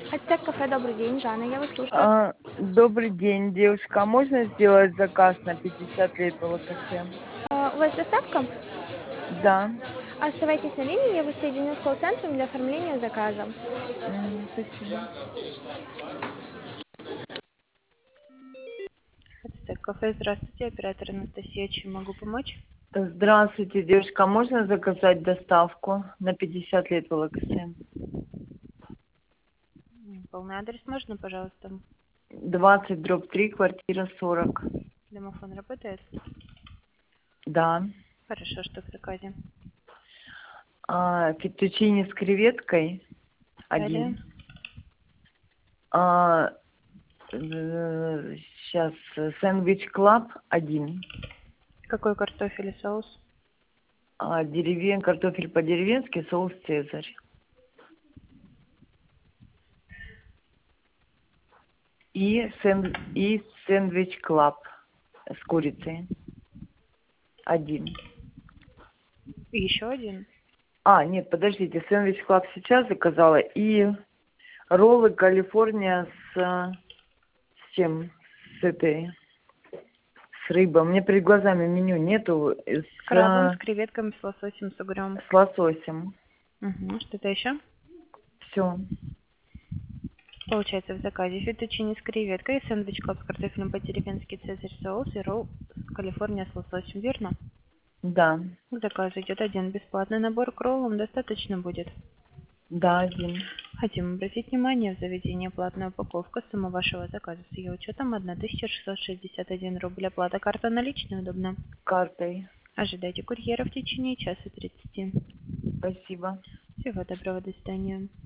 Ацтек кафе, добрый день. Жанна, я вас слушаю. Добрый день, девушка. А можно сделать заказ на 50 лет ЛКСМ? У вас доставка? Да. Оставайтесь на линии, я вас соединю с колл-центром для оформления заказа. Спасибо. Ацтек кафе, здравствуйте, оператор Анастасия, чем могу помочь? Здравствуйте, девушка. А можно заказать доставку на 50 лет ЛКСМ? Полный адрес можно, пожалуйста? 20/3, квартира 40. Домофон работает? Да. Хорошо, что в заказе? Феттучини с креветкой. Далее. Один. Сейчас сэндвич клаб. Один. Какой картофель и соус? Картофель по-деревенски, соус Цезарь. И сэндвич клаб с курицей. Один. И еще один? Нет, подождите, сэндвич клаб сейчас заказала. И роллы Калифорния с чем? С рыбой. У меня перед глазами меню нету. Крабовый с креветками, с лососем, с угрем. С лососем. Угу. Что-то еще? Все. Получается в заказе феттучини с креветкой, сэндвич клаб с картофелем по-деревенски, цезарь соус и ролл Калифорния с лососем, верно? Да. К заказу идет один бесплатный набор к роллам, достаточно будет. Да, один. Хотим обратить внимание, в заведении платная упаковка, сумма вашего заказа с ее учетом 1661 рубль. Оплата карта наличная удобна. Картой. Ожидайте курьера в течение часа 30. Спасибо. Всего доброго, до свидания.